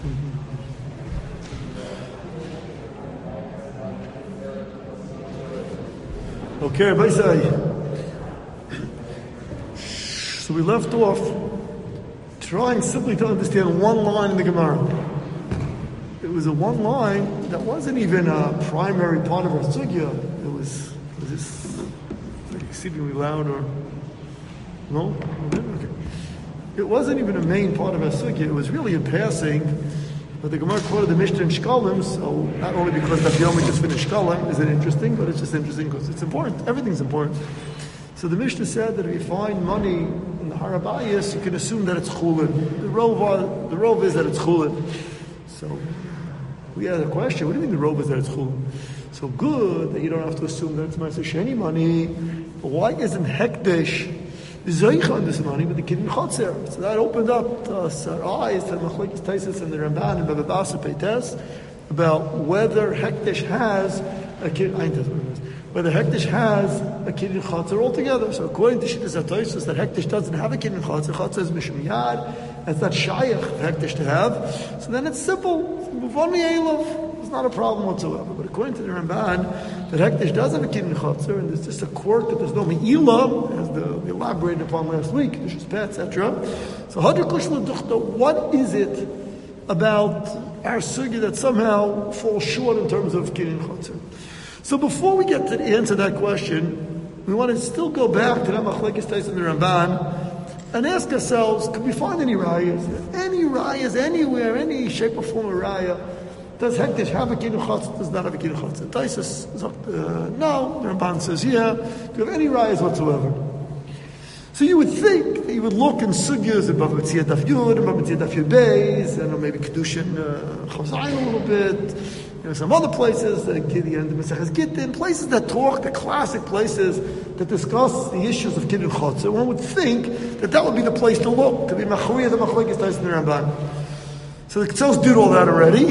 Okay, Rabbi Say. So we left off trying simply to understand one line in the Gemara. It was a one line that wasn't even a primary part of our sugya. Was this exceedingly loud or no? Okay. It wasn't even a main part of our sugya. It was really in passing. But the Gemara quoted the Mishnah in Shkalim, so not only because Daf Yomi just finished Shkalim is it interesting, but it's just interesting because it's important. Everything's important. So the Mishnah said that if you find money in the Harabayas, you can assume that it's chulin. The rov is that it's chulin. So we had a question. What do you mean the rov is that it's chulin? So good that you don't have to assume that it's Ma'aser Sheni money. But why isn't Hekdesh Zoich on this money with the Kidin Chotzer? So that opened up our eyes to Machlokes Taisus and the Ramban and Baba Basra Peites about whether Hekdesh has a Kidin. Whether Hekdesh has a Kidin Chotzer altogether. So according to Shittas HaTosfos, that Hekdesh doesn't have a Kidin Chotzer. Chotzer is Mishum Yad. It's not Shayach for Hekdesh to have. So then it's simple. Move on Elav. It's not a problem whatsoever. But according to the Ramban, that Hekdesh does have a Kidin Chotzer, and there's just a quirk that there's no Me'ilah, as we elaborated upon last week, etc. So what is it about our sugya that somehow falls short in terms of Kidin Chotzer? So before we get to answer that question, we want to still go back to that Machlokes Taisus and the Ramban and ask ourselves, could we find any rayas? Any rayas anywhere, any shape or form of raya? Does Hekdesh have a Kidin Chotzer? Does not have a Kidin Chotzer? Taisus no. The Ramban says, yeah. Do you have any rayas whatsoever? So you would think that you would look in sugyas of Bava Metzia Daf Yud, and Bava Metzia Daf Yud Beis, and maybe Kedushin Chazayim a little bit. Some other places, Gideon, the Maseches Gittin, places that talk, the classic places that discuss the issues of Kidin Chotzer. One would think that would be the place to look, to be Machuyah the Machlokes Taisus and the Ramban. So the Ketzios did all that already,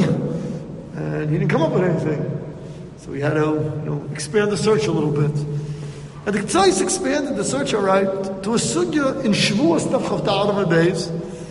and he didn't come up with anything. So we had to expand the search a little bit. And the Ketzios expanded the search, all right, to a sugya in Shavuos Daf Chav Da'aram Beis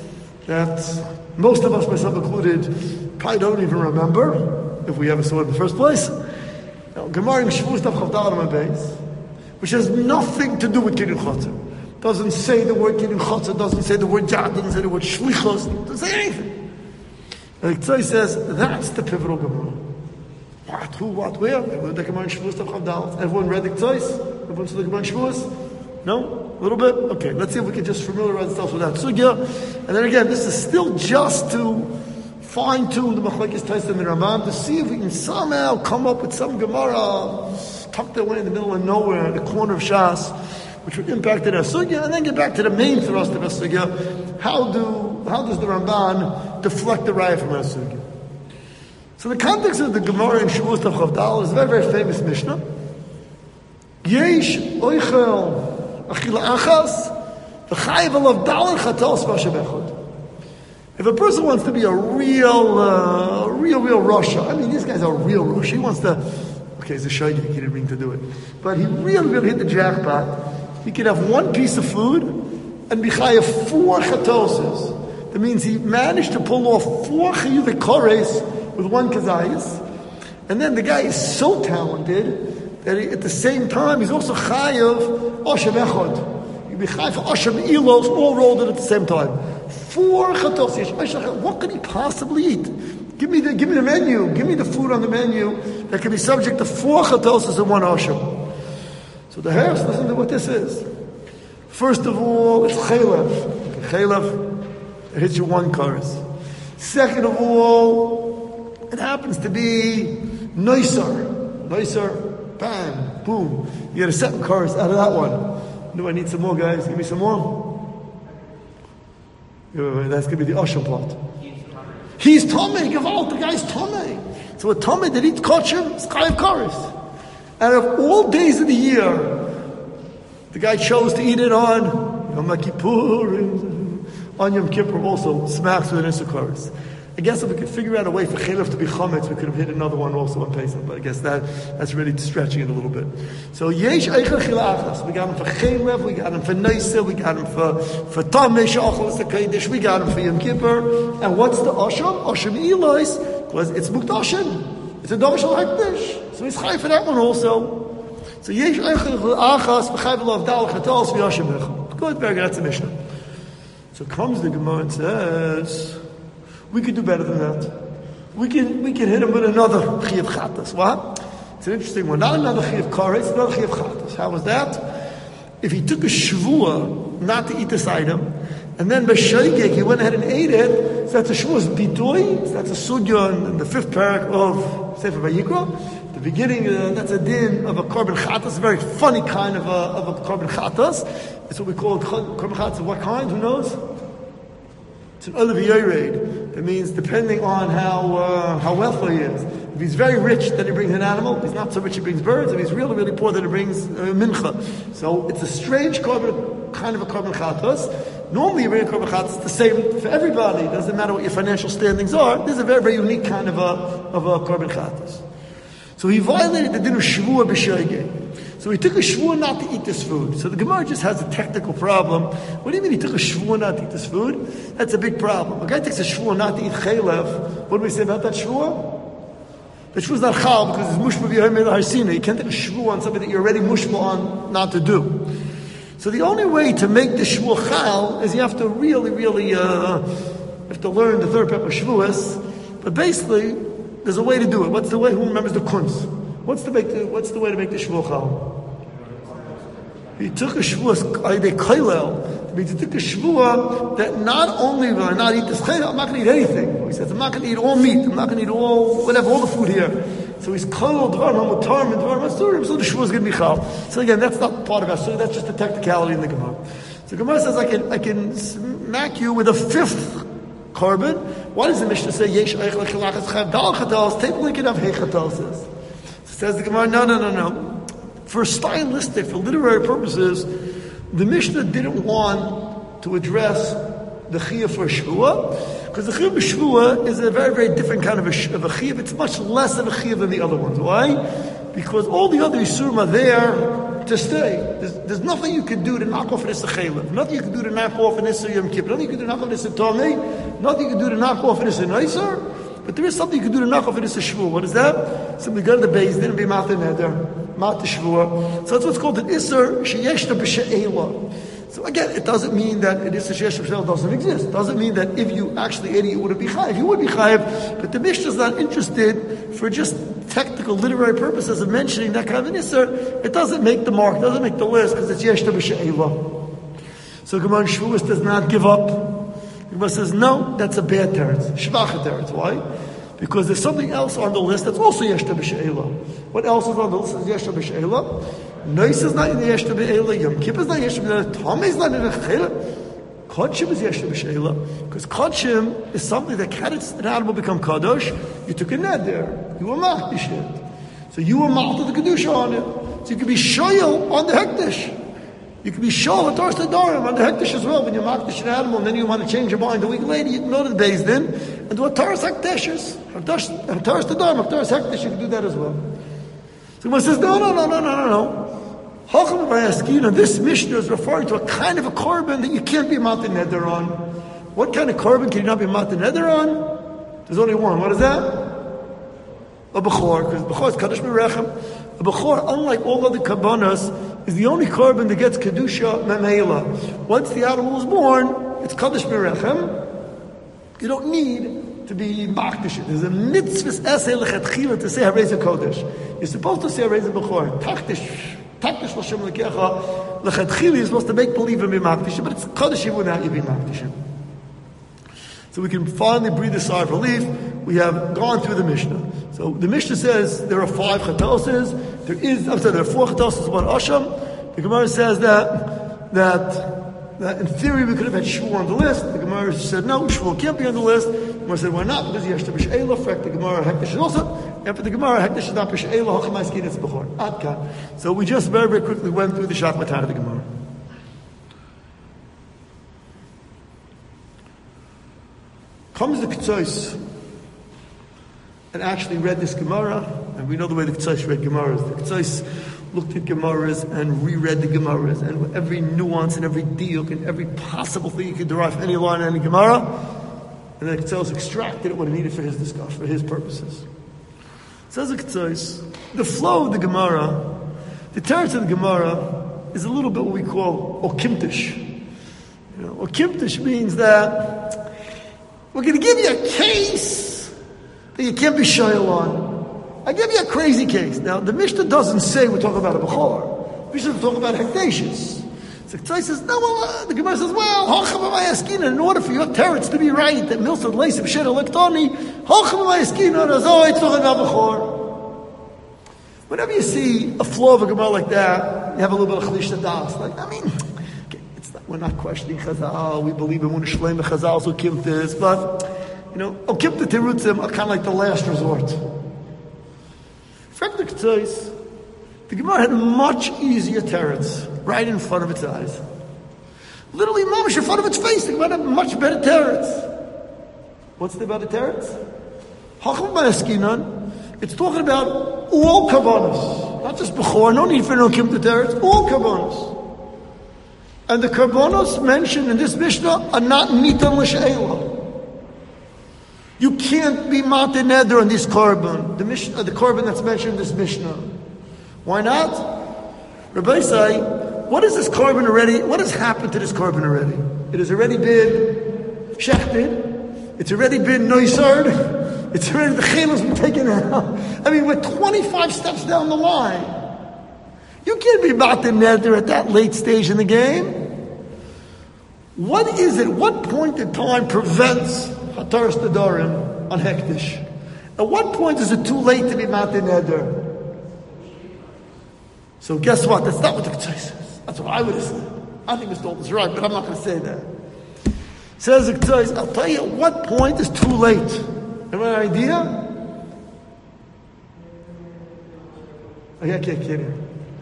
that most of us, myself included, probably don't even remember if we ever saw it in the first place. Now, Gemara in Shavuos Daf Chav Da'aram Beis, which has nothing to do with Kidin Chotzer. Doesn't say the word Kidin Chotzer, doesn't say the word Jad, doesn't say the word Shlichos, doesn't say anything. And the Ketzios says, that's the pivotal Gemara. What, who, what, where? Everyone read the Gemara in Shavuos Daf Chav Da'aram. Everyone read the Ketzios? Everyone saw the Gemara in Shavuos? No? A little bit? Okay, let's see if we can just familiarize ourselves with that sugya. And then again, this is still just to fine-tune the Machlokes Taisus and the Ramban to see if we can somehow come up with some Gemara tucked away in the middle of nowhere, in the corner of Shas, which would impact our sugya, and then get back to the main thrust of our sugya. How does the Ramban deflect the raya from our sugya? So the context of the Gemara in Shavuos Daf Chav Da'aram is a very, very famous Mishnah. Yesh oichel achila achas v'chayiv alav dalar chatos v'ashem. If a person wants to be a real Rasha, I mean, these guys are real Rasha. He wants to, okay, he's a shaydik, he didn't mean to do it. But he really hit the jackpot. He could have one piece of food and be chayav 4 chatoses. That means he managed to pull off 4 chiyuvei kores with 1 kazayis. And then the guy is so talented that at the same time, he's also chayav oshem echad. He'd be chayav oshem ilos, all rolled in at the same time. 4 chatos. What could he possibly eat? Give me the menu. Give me the food on the menu that can be subject to 4 chatoses and 1 oshem. So the Harris, listen to what this is. First of all, it's chaylev. Chaylev, it hits you 1 chorus. Second of all, it happens to be noisar. Noisar, bam, boom. You get a 2nd chorus out of that one. Do I need some more, guys? Give me some more. That's going to be the Osham plot. He's Tomei, Gewalt, the guy's Tomei. So a Tomei that eats kosher is chayav kares. Out of all days of the year, the guy chose to eat it on Yom Kippur, on Yom Kippur also, smacks with an Issa kares. I guess if we could figure out a way for Chelev to be Chametz, we could have hit another one also on Pesach, but I guess that's really stretching it a little bit. So Yesh Eichel Chila Achas. We got him for Chelev, we got him for Neiseh, we got him for Tameh She'achal L'Sakeidish, we got him for Yom Kippur. And what's the Asham? Asham Elois, because it's Muktashin. It's a Dov Shel Hekdesh. So he's Chai for that one also. So Yesh Eichel Chila Achas, V'chai V'lov Dal Chatos V'yashim Echel. Good, very good, that's the Mishnah. So comes the Gemara and says, we could do better than that. We can hit him with another Chiyav Chatas. What? It's an interesting one. Not another Chiyav Karetz, another Chiyav Chatas. How was that? If he took a Shvua not to eat this item, and then B'Shaygek, he went ahead and ate it, so that's a Shvua's Bitoy, so that's a Sugya in the 5th parak of Sefer Vayikra. The beginning, that's a din of a Korban Chatas, a very funny kind of a Korban Chatas. It's what we call Korban Chatas. What kind? Who knows? It's an Olav Yored. It means depending on how wealthy he is. If he's very rich, then he brings an animal. If he's not so rich, he brings birds. If he's really, really poor, then he brings mincha. So it's a strange korban, kind of a korban chatas. Normally, you bring a korban chatas the same for everybody. It doesn't matter what your financial standings are. This is a very, very unique kind of a korban chatas. So he violated the din of shvua b'shoigeg. So he took a shvua not to eat this food. So the Gemara just has a technical problem. What do you mean he took a shvua not to eat this food? That's a big problem. A guy takes a shvua not to eat chaylev. What do we say about that shvua? The shvua is not chal because it's mushma v'yomer harsina. You can't take a shvua on something that you're already mushma on not to do. So the only way to make the shvua chal is you have to really, really have to learn the third pep of shvuas. But basically, there's a way to do it. What's the way? Who remembers the kunz? What's the way to make the shvua chal? He took a shvua, they kailel. He took a shvua that not only will I not eat this chayil, I'm not going to eat anything. He says, I'm not going to eat all meat. I'm not going to eat all the food here. So he's kailel dvar hamutar and dvar masurim. So the shvua is going to be chal. So again, that's not part of our story. That's just a technicality in the Gemara. So Gemara says, I can smack you with a 5th carbon. Why does the Mishnah say yesh eichel chilachas chayav dal chatos? Take a look at how heichatos is. Says the Gemara, no. For stylistic, for literary purposes, the Mishnah didn't want to address the chiyuv for shvua, because the chiyuv for shvua is a very, very different kind of a chiyuv. It's much less of a chiyuv than the other ones. Why? Because all the other isurim are there to stay. There's nothing you can do to knock off an issa chaylev. Nothing you can do to knock off an issa yom kippur. Nothing you can do to knock off an issa tamei. Nothing you can do to knock off an issa noiser. But there is something you can do to knock off an issa shvua. What is that? Simply go to the base, then be mata neder, mata shvua. So that's what's called an isser sheyeshta b'she'ela. So again, it doesn't mean that an isser sheyeshta b'she'ela doesn't exist. It doesn't mean that if you actually ate it, you wouldn't be chayiv. You would be chayiv, but the Mishnah is not interested for just technical literary purposes of mentioning that kind of an isser. It doesn't make the mark, it doesn't make the list, because it's yeshta b'she'ela. So Gemara Shavuos does not give up. Gemara says, no, that's a bad teretz. Shvacha teretz. Why? Because there's something else on the list that's also yeshta b'she'ela. What else is on the list that's yeshta b'she'ela? Nois is not in the yeshta b'she'ela. Yom Kippur is not yeshta b'she'ela. Tameh is not in the chayla. Kodshim is yeshta b'she'ela. Because kodshim is something that can an animal become kadosh. You took a net there. You were machdish it. So you were machdish the kedusha on it. So you could be shoyel on the hekdesh. You can be shol at Taras Tadarim on the hekdesh as well. When you're makdish an animal and then you want to change your mind a week later, you can go to the Beis Din and do a Taras Hekdeshes. Taras Tadarim, Taras Hekdesh, you can do that as well. So one says, no. Hacham Vayaskin, this Mishnah is referring to a kind of a korban that you can't be matan neder on. What kind of korban can you not be matan neder on? There's only one. What is that? A Bechor, because Bechor is Kadosh Merechem. A Bechor, unlike all other Kabbanas, is the only korban that gets Kedusha Memela. Once the animal is born, it's Kadosh Merechem. You don't need to be Makdish. There's a mitzvah essay lechatchila to say Hareza Kodesh. You're supposed to say Hareza Bechor. Takdish L'Shem L'Kecha. Lechatchila, you're supposed to make believe and be Makdish, but it's Kodesh even without you being Makdish. So we can finally breathe a sigh of relief. We have gone through the Mishnah. So the Mishnah says there are 5 chatoses. There are 4 chatoses, 1 asham. The Gemara says that in theory we could have had shvua on the list. The Gemara said no, shvua can't be on the list. The Gemara said why not? Because yeshta b'she'ela. In fact, the Gemara hekdesh also. After the Gemara hekdesh is not b'she'ela. Hachamai it's b'chor. Adkan. So we just very, very quickly went through the shachmatat of the Gemara. Comes the Ketzos and actually read this Gemara, and we know the way the Ketzos read Gemaras. The Ketzos looked at Gemaras and reread the Gemaras, and every nuance and every diuk and every possible thing you could derive from any line in any Gemara, and the Ketzos extracted what he needed for his discussion, for his purposes. Says the Ketzos, the flow of the Gemara, the teretz of the Gemara is a little bit what we call okimtish. Okimtish means that we're going to give you a case that you can't be shoyal on. I give you a crazy case. Now, the Mishnah doesn't say we're talking about a Bechor. The Mishnah talking about Hekdeshis. So Ketzos says, no, the Gemara says, well, in order for your teretz to be right, that Milsad Leisib Shed Electoni, it's talking about Bechor. Whenever you see a flaw of a Gemara like that, you have a little bit of Chalish Das. We're not questioning Chazal. We believe in Munah Shleim and Chazal, so Kimtis. But, Kimta Terutzim are kind of like the last resort. The Gemara had much easier teretz right in front of its eyes. Literally, mamash in front of its face. The Gemara had much better teretz. What's the better teretz? Hacham Ba'eskinan. It's talking about all Karbonos. Not just Bechor, no need for no Kimta teretz. All Karbonos. And the Karbonos mentioned in this Mishnah are not Nitan L'She'ela. You can't be Mate Neder on this Karban, the Karban that's mentioned in this Mishnah. Why not? Rabbi say, what is this Karban already? What has happened to this Karban already? It has already been Shechted. It's already been Noisard. It's already, the Chemel's been taken out. We're 25 steps down the line. You can't be Mate Neder at that late stage in the game. What is it? What point in time prevents Hataras Nedarim on Hektish? At what point is it too late to be Mate Neder? So guess what? That's not what the Ketzos says. That's what I would have said. I think Mr. Olton is right, but I'm not going to say that. Says the Ketzos, I'll tell you at what point is too late. Have an idea? I can't kid you.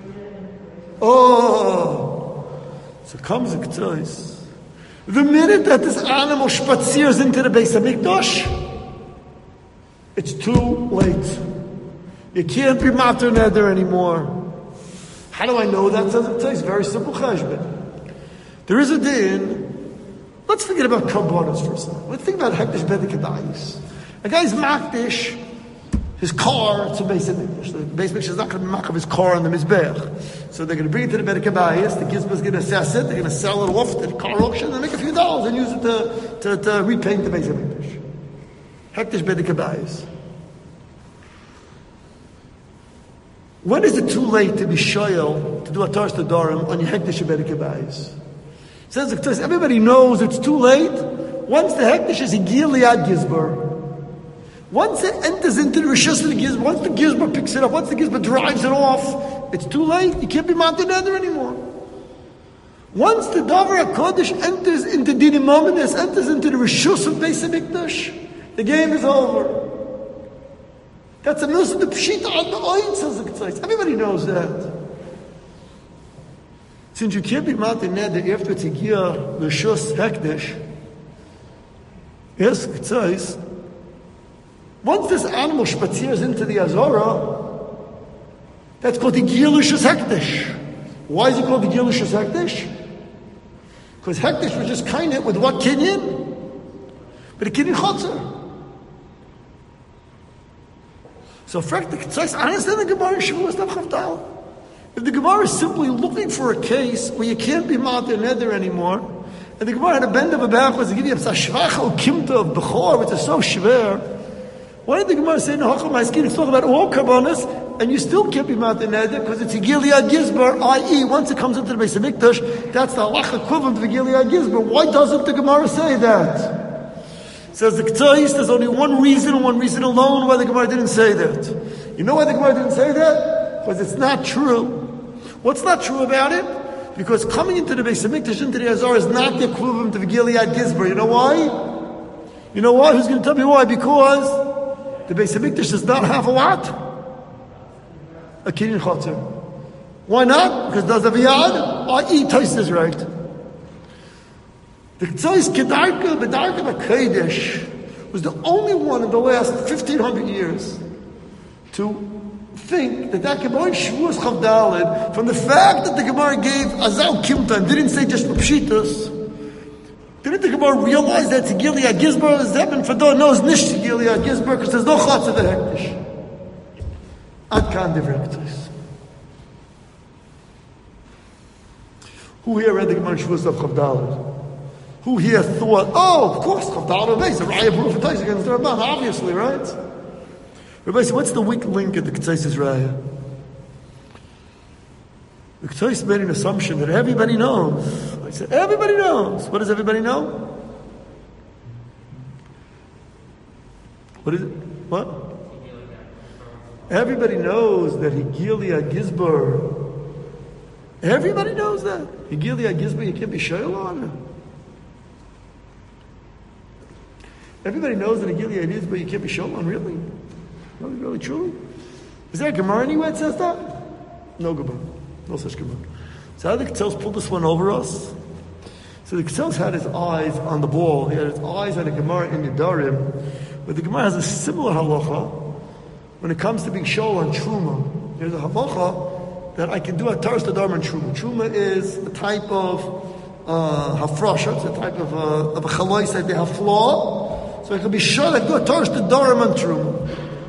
So comes the Ketzos. The minute that this animal spaziers into the Beis HaMikdash, it's too late. You can't be Mater Neder anymore. How do I know that? Says the Ketzos, very simple cheshbon. There is a din. Let's forget about Karbonos for a second. Let's think about Hektish Bedek Kedayis. A guy's Makdish his car to Beis HaMikdash. The Beis HaMikdash is not going to be makar his car on the Mizbech. So they're going to bring it to the Bedek Habayis, the Gizba's going to assess it, they're going to sell it off to the car auction, and make a few dollars and use it to repaint the Beis HaMikdash. Hektish Bedek Habayis. When is it too late to be shoyal, to do a Hataras Nedarim on your Hektish Bedek Habayis? Says the Ketzos, everybody knows it's too late. Once the Hektish is a Gilead Gizbar, once it enters into the Rishus of the Gizbar, once the Gizbar picks it up, once the Gizbar drives it off, it's too late. You can't be Mate Neder anymore. Once the Davar HaKodesh enters into Dinim Mominus, enters into the Rishus of Beis HaMikdash, the game is over. That's a milsa the Pshita on the Oin, says the Ketzos. Everybody knows that. Since you can't be Mate Neder after it's a Giyah Rishus Hekdesh, yes, Ketzos, once this animal spaziers into the Azora, that's called the Gilishus Hektish. Why is it called the Gilishus Hektish? Because Hektish was just kind of with what Kinyan? But a Kinyan Chotzer. So, I understand the Gemara in Shavuos Daf Chavdal. If the Gemara is simply looking for a case where you can't be Mate Neder anymore, and the Gemara had a bend of a backwards to give you a Shvach or Kimta of Bechor, which is so shver, why did the Gemara say, no, it's talking about all Karbonos, and you still can't be Mate Neder, because it's a Gilead Gizbar, i.e., once it comes into the Beis HaMikdash, that's the halacha equivalent of the Gilead Gizbar. Why doesn't the Gemara say that? Says the Ketzos, there's only one reason alone why the Gemara didn't say that. You know why the Gemara didn't say that? Because it's not true. What's not true about it? Because coming into the Beis HaMikdash, into the Azar, is not the equivalent of the Gilead Gizbar. You know why? You know why? Who's going to tell me why? Because the Beis HaMikdash does not have a what? A Kinyan Chotzer. Why not? Because does have a yad? I.e. Tais is right. The Ketzos Kedarka B'darka B'Kodesh. was the only one in the last 1,500 years to think that Gemara in Shavuos Chav Daled, from the fact that the Gemara gave Azal Kimtan, didn't say just the Pshitas, didn't the Gemara realize that Gilead Gizbar, Zebin Fador knows Nish Gilead Gizbar, because there's no Chatz of the Hektish. Ad Kan Divrektis. Who here read the Gemara in Shavuos of Chav Daled? Who here thought, oh, of course, Chav Daled is a Raya Baruch V'Tais against the Ramban, obviously, right? Rabbi said, what's the weak link at the Ketzais Raya? The Ketzais made an assumption that everybody knows. I said, everybody knows. What does everybody know? What is it? What? Everybody knows that Higilia Gizbar. Everybody knows that. Higilia Gizbar, you can't be shayla on it. Everybody knows that Higilia Gizbar, you can't be shayla on, really? Really, truly? Is there a Gemara anywhere that says that? No Gemara. No such Gemara. So how did the Ketzels pull this one over us? So the Ketzels had his eyes on the ball. He had his eyes on the Gemara in Yedarim. But the Gemara has a similar halacha when it comes to being shol on Truma. There's a halacha that I can do a Taras Tadarim on Truma. Truma is a type of hafrasha. It's a type of a chalois that they have flaw. So I can be sure that I can do a Taras Tadarim on Truma.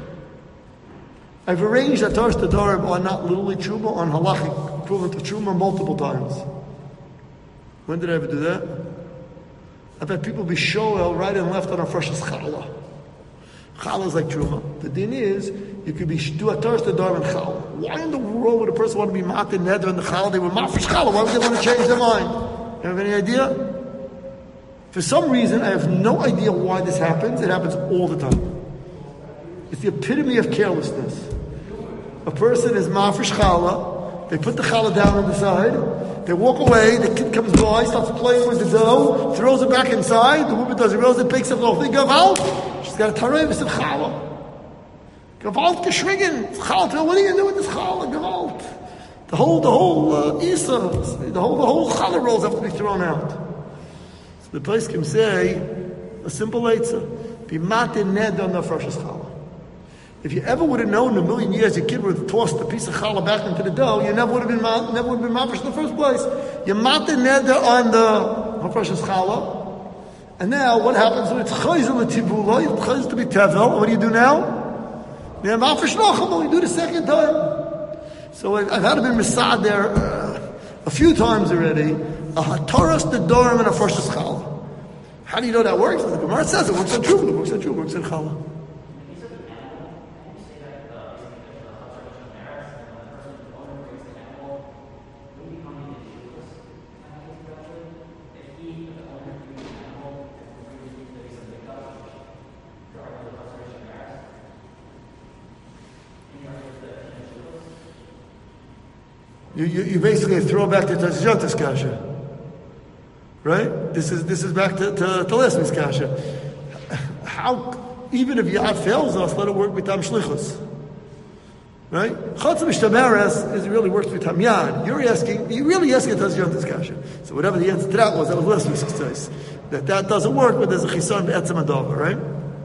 I've arranged that Taras Tadarim on not literally Truma, on halachic equivalent of Truma multiple times. When did I ever do that? I've had people be shoel right and left on a freshest challah. Challah is like Truma. The din is, you could do a Taras Tadarim and challah. Why in the world would a person want to be mat and neder in the challah? They were mafresh challah. Why would they want to change their mind? You have any idea? For some reason, I have no idea why this happens. It happens all the time. It's the epitome of carelessness. A person is mafresh challah, they put the challah down on the side, they walk away, the kid comes by, starts playing with the dough, throws it back inside, the woman does it, rolls it, picks it off, they go out, she's got a tarevis of challah. Gavalt geschwingen, challah, what are you going to do with this challah, Gavalt? The whole Isa, the whole challah rolls have to be thrown out. So the place can say, a simple eitzah, be matin ned on the freshest challah. If you ever would have known in a million years your kid would have tossed a piece of challah back into the dough, you never would have been mafresh in the first place. You matin neder on the precious challah, and now what happens when it's chayzel l'tibula? It's chayzel to be tevel. What do you do now? You mafresh nocham. You do the second time. So I've had to be misad there a few times already. A hataras the dorim and a precious challah. How do you know that works? The Gemara says it works on true. It works on true. It works on challah. You basically throw back to Tazjotas Kasha. Right? This is back to last week's Kasha. How, even if Yad fails us, let it work with Tam Shlichus. Right? Chatz Mishtamaras is really works with Tam Yad. You're really asking Tazjotas Kasha. So whatever the answer to that was last week's exercise. That doesn't work, but there's a Chisan Be'etzem Adava, right?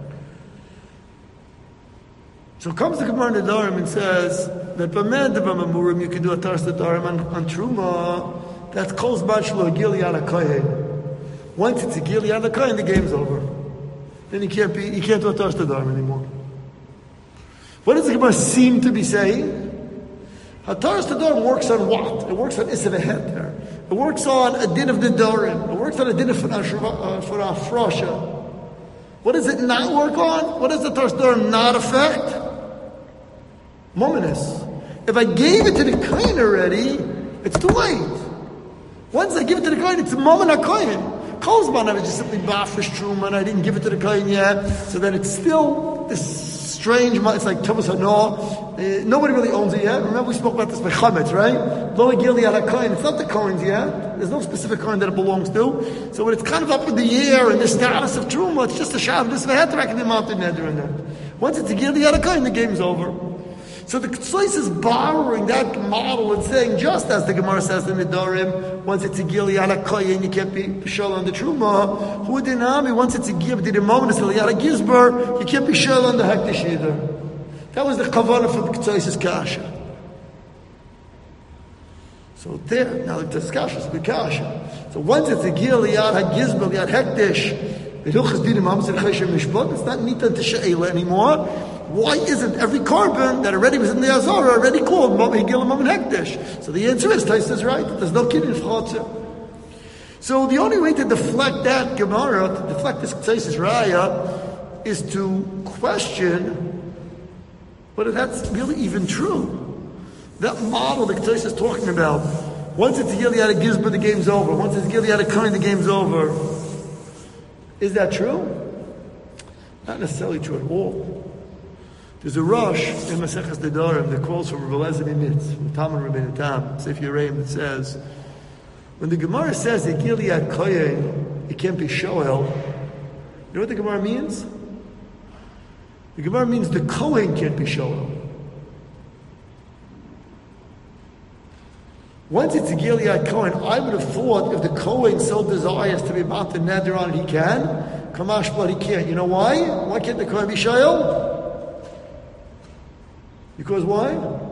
So comes the Gemara in Nedarim and says that b'med b'mamurim you can do a Taras Tadarim on Truma. That's kol zman shelo Gilead HaKohen. Once it's a Gilead HaKohen, the game's over. Then you can't do a Taras Tadarim anymore. What does the Gemara seem to be saying? Taras Tadarim works on what? It works on Isav Heter. It works on a din of Nedarim. It works on a din of Afrasha. What does it not work on? What does the Taras Tadarim not affect? Mominus. If I gave it to the Kohen already, it's too late. Once I give it to the Kohen, it's a moment of Kohen. Kozman, I was just simply mafresh truma, and I didn't give it to the Kohen yet. So then it's still this strange. It's like Tumas Hanor. Nobody really owns it yet. Remember we spoke about this by Chametz, right? Lo Gilead HaKohen. It's not the Kohen's yet. There's no specific Kohen that it belongs to. So when it's kind of up in the air and the status of truma, it's just a shav. This Veheter, I can be mounted neder in that. Once it's a Gilead HaKohen, the game's over. So the Ktsois is borrowing that model and saying, just as the Gemara says in the Dorim, once it's a Gilead HaKoyen, you can't be Shal on the Truma. Who dinami, once it's a Gilead Gizber, you can't be Shal on the Hektish either. That was the Kavanah for the Ktsois' Kasha. So there, now the Kasha is the Kasha. So once it's a Gilead HaGizber, Yad Hektish, the Hilchas Dinim Hamzir Cheshem Mishpat, it's not Nitan to She'ela anymore. Why isn't every carbon that already was in the Azara already called Higil Mom and Hektish? So the answer is, Tais is right. There's no kid in Chotzer. So the only way to deflect that Gemara, to deflect this Tais Raya, is to question whether that's really even true. That model that Tais is talking about, once it's a Gilead Gizber, the game's over. Once it's a Gilead Kain, the game's over. Is that true? Not necessarily true at all. There's a rush in Maseches Nedarim that calls from Rabbi Elazar Mitz, from Talmud Rabbeinu Tam, Sefer Yereim, that says, when the Gemara says that Gilead Kohen, it can't be Shoel, you know what the Gemara means? The Gemara means the Kohen can't be Shoel. Once it's a Gilead Kohen, I would have thought if the Kohen so desires to be about the Neder on it, he can. Kamash blood, he can't. You know why? Why can't the Kohen be Shoel? Because why?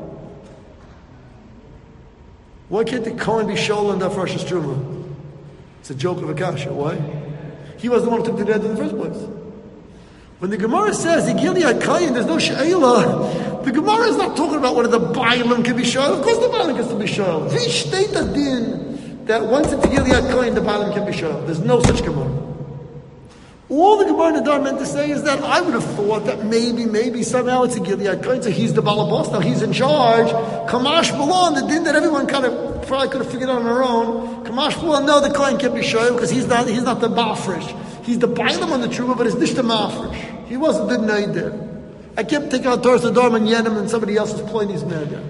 Why can't the Kohen be Shoel on the Rosh Truma? It's a joke of Akasha. Why? He was the one who took the dead in the first place. When the Gemara says the Gilead Kohen, there's no She'ela, the Gemara is not talking about whether the Bailam can be Shoel. Of course the Bailam can be Shoel. We state the din that once it's a Gilead Kohen, the Bailam can be Shoel. There's no such Gemara. All the Gemara Nadar meant to say is that I would have thought that maybe somehow it's a Gilead Kohen, so he's the Balabos, now he's in charge. Kamash Balon, the din that everyone kind of probably could have figured out on their own. Kamash Balon, no, the Kohen can't be Shoel because he's not the Bafresh. He's the Bailam on the Truma, but it's not the Mafresh. He didn't know there. I kept taking out Torah Sadar and Yenim and somebody else is playing these men there.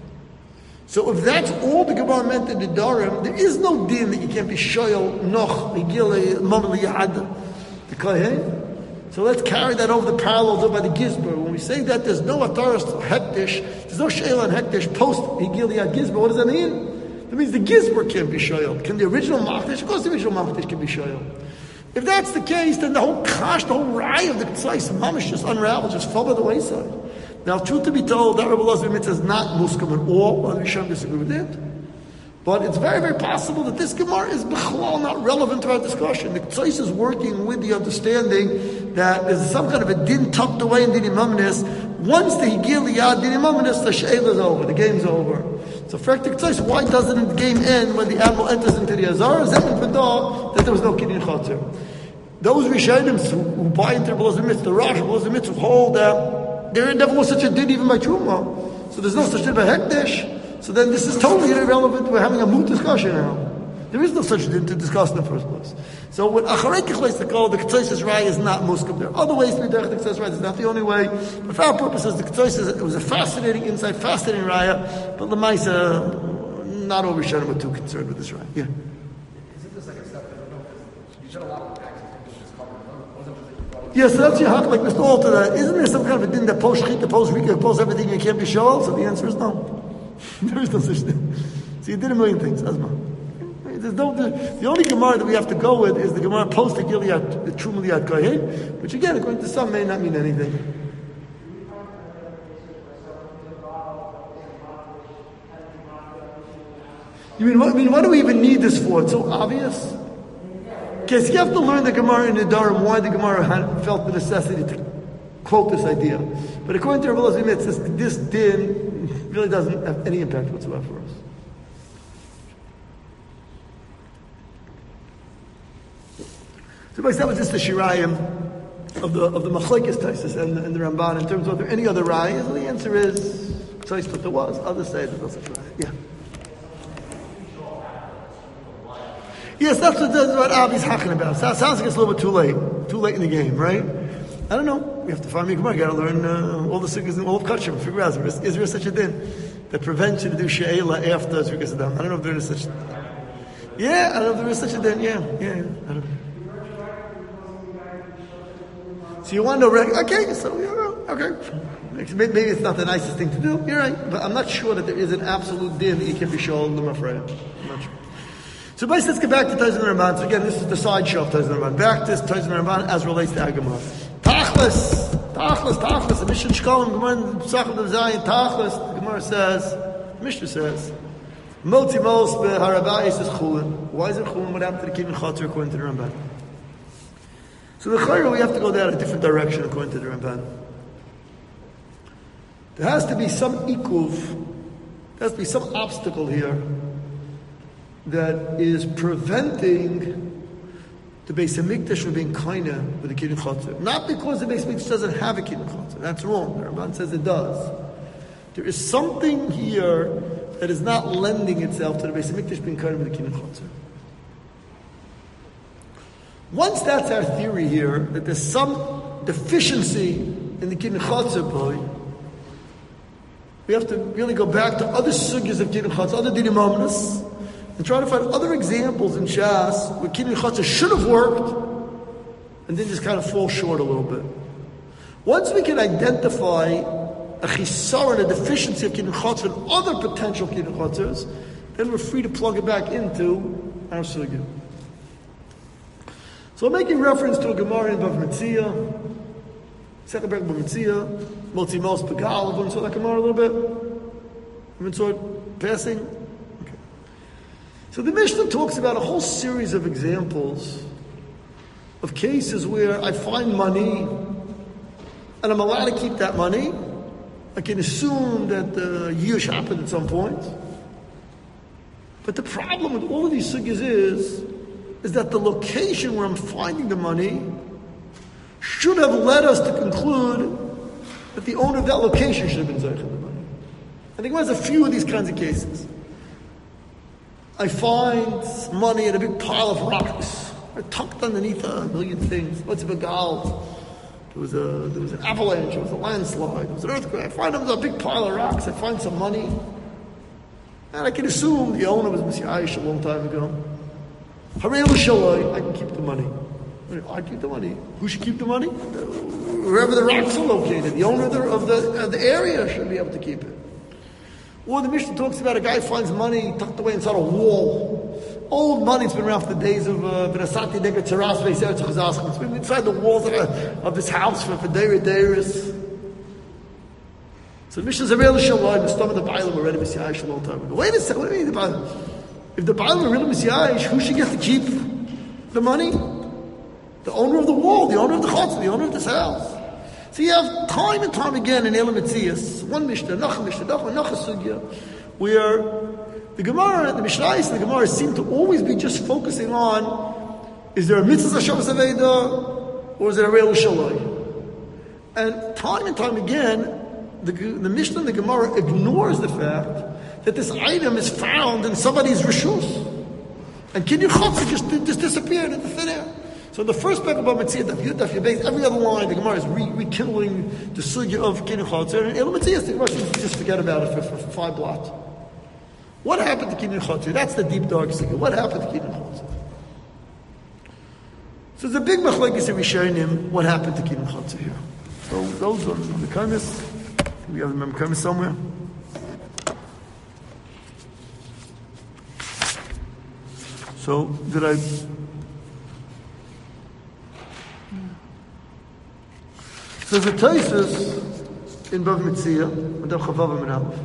So if that's all the Gemara meant in the Darim, there is no din that you can't be Shoel, Noch, Megillah, Mamali Yad. The Kohen. So let's carry that over the parallel by the Gizber. When we say that there's no Ataras Hektish, there's no She'ela and Hektish post Gilead Gizber, what does that mean? That means the Gizber can't be Shoel. Can the original Machdish? Of course the original Machdish can be Shoel. If that's the case, then the whole Kash, the whole Rai of the Tzais Mamish just unravels, just fall by the wayside. Now, truth to be told, that Rabbi Elazar Mitz is not Muskim at all. Well, we shouldn't disagree with it. But it's very, very possible that this Gemara is b'chalal not relevant to our discussion. The Tzais is working with the understanding that there's some kind of a din tucked away in din imamnis. Once the Gilead din imamnis, the she'el is over, the game's over. So, Frektik Tzais, why doesn't the game end when the animal enters into the Azara? Zemin Padah, that there was no Kinyan Chatzir. Those Rishonim who buy into Rabbi Elazar Mitz, the Rosh, Rabbi Elazar Mitz, who hold that there never was such a din even by Truma. So there's no such din by Hektish. So then this is totally irrelevant. We're having a moot discussion now. There is no such thing to discuss in the first place. So when Acharei Kechleis the call, the Ktsois Rai is not muskim. There are other ways to be derech the Ktsois Rai. It's not the only way. But for our purposes, the Ktsois, it was a fascinating insight, fascinating Raya. But Lamaisa, not all Rishonim were too concerned with this Raya. Yeah. Isn't this like a step? You said a lot of facts. Yes, so that's your hak, like Mr. Alter. Isn't there some kind of a din that post Shechita, post Rika, post everything, you can't be Shoel? So the answer is no. There is no such thing. So you did a million things, Asma. The only Gemara that we have to go with is the Gemara post the Gilead, the true Gilead Kohen, which again, according to some, may not mean anything. You mean, what do we even need this for? It's so obvious. Because you have to learn the Gemara in Nedarim, why the Gemara felt the necessity to quote this idea. But according to Rabbi Elazar Mitz, this din really doesn't have any impact whatsoever for us. So that was just the Shirayim of the Machlekes Taisus and the Ramban in terms of are there any other Rayas? The answer is Tais, but there was. Others say that there's a Raya. Yeah. Yes, that's what Avi's hacking about. So it sounds like it's a little bit too late in the game, right? I don't know. We have to find me. Come on, you got to learn all the sigas and all of Kachim. Figure out is there such a din that prevents you to do she'ela after Zrikas Adam? I don't know if there is such. Yeah, I don't know if there is such a din. Yeah. I don't know. So you want to know, okay, so okay. Maybe it's not the nicest thing to do. You're right, but I'm not sure that there is an absolute din that you can be shown l'mafreya. I'm not sure. So basically, let's get back to Taiz and Ramban. So again, this is the sideshow of Taiz and Ramban. Back to Taiz and Ramban as relates to Agamah. Tachlis. The Mishnah Shkolim, Gemara Pesachim of Zion, Tachlis. The Gemara says, the Mishnah says, Motzi Mos beHarabayis is Chulin. Why is it Chulin? What happened to the Kiddush Chatzor according to the Ramban? So the Chayra, we have to go down a different direction according to the Ramban. There has to be some ikuv, there has to be some obstacle here that is preventing the Beis Hamikdash from being kaina with the Kiddush Chatzor. Not because the Beis Hamikdash doesn't have a Kiddush Chatzor. That's wrong. The Ramban says it does. There is something here that is not lending itself to the Beis Hamikdash being kaina with the Kiddush Chatzor. Once that's our theory here, that there's some deficiency in the Kiddush Chatzor boy, we have to really go back to other sugyas of Kiddush Chatzor, other dinim omnus, and try to find other examples in Shas where Kiddush Chatzor should have worked and then just kind of fall short a little bit. Once we can identify a chisar, a deficiency of Kiddush Chatzor and other potential Kiddush Chatzors, then we're free to plug it back into our sugya. So I'm making reference to a Gemara in Bava Metzia, second Bava Metzia, Motzi Mos Begal. Everyone saw that Gemara a little bit? Everyone saw it passing? Okay. So the Mishnah talks about a whole series of examples of cases where I find money and I'm allowed to keep that money. I can assume that the yush happened at some point. But the problem with all of these sugyas is that the location where I'm finding the money should have led us to conclude that the owner of that location should have been zeicher the money. I think there's a few of these kinds of cases. I find money in a big pile of rocks, tucked underneath a million things. What's a begal? There was an avalanche, there was a landslide, there was an earthquake. I find them a big pile of rocks. I find some money, and I can assume the owner was Messiah a long time ago. Harei l'shaloi, I can keep the money. I keep the money. Who should keep the money? Wherever the rocks are located. The owner of the area should be able to keep it. Or the Mishnah talks about a guy finds money tucked away inside a wall. Old money, it's been around for the days of Benasati Neger Tzaras Beis Eretz Chazashim. It's been inside the walls of this house for Deiris. So the Mishnah says, Harei l'shaloi, the stomach of the Bailam already Messiah a long time ago. Wait a second, what do you mean the Bailam? If the Bailam are really Messiah, who should get to keep the money? The owner of the wall, the owner of the chutz, the owner of this house. So you have time and time again in Elam Metzias, one Mishnah, Nachah Sugya, where the Gemara, the Mishnayos and the Gemara seem to always be just focusing on, is there a mitzvah Hashavas Aveda, or is there a Harei l'shaloi? And time again, the Mishnah and the Gemara ignores the fact that this item is found in somebody's rishus. And Kiddush Chatzor just disappeared in the thin air. So in the first paper about Metzia, every other line, the Gemara is rekindling the sugya of Kiddush Chatzor. And in Metzia, the Gemara seems to just forget about it for 5 blots. What happened to Kiddush Chatzor? That's the deep dark sugya. What happened to Kiddush Chatzor? So there's a big machlekes in Rishonim. What happened to Kiddush Chatzor here? So those are the Memekomis. We have the Memekomis somewhere. So did I? So the Tosfos in Bava Metzia, and then Chavav and Aleph.